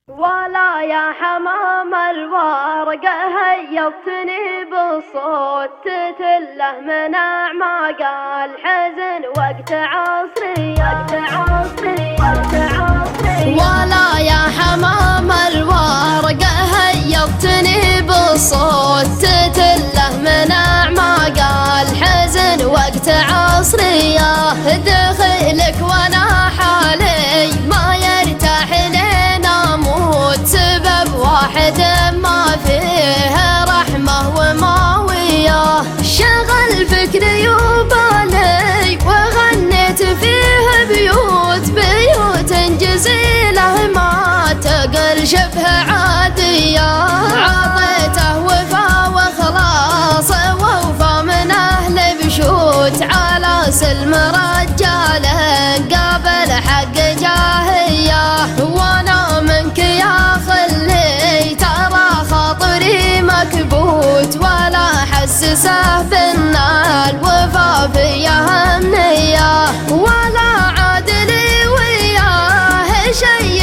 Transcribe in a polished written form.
ولا يا حمام الورقة هيبتني بالصوت تتله من أعماق الحزن وقت عصري ولا يا حمام الورقة هيبتني بالصوت تتله من أعماق الحزن وقت عصري دخلك وانا حالي ما يرتاح لين اموت سبب واحد ما فيه رحمه وما شغل فكري وبالي وغنيت فيه بيوت جزيله ما تقل شبه عاديه عطيته وفا وخلاص ووفا من اهل بشوت على سلم رجاله قابل حق جاهيه وانا منك يا خلي ترى خاطري مكبوت ولا حسسه بان الوفا فيه امنيه ولا عادلي وياه شي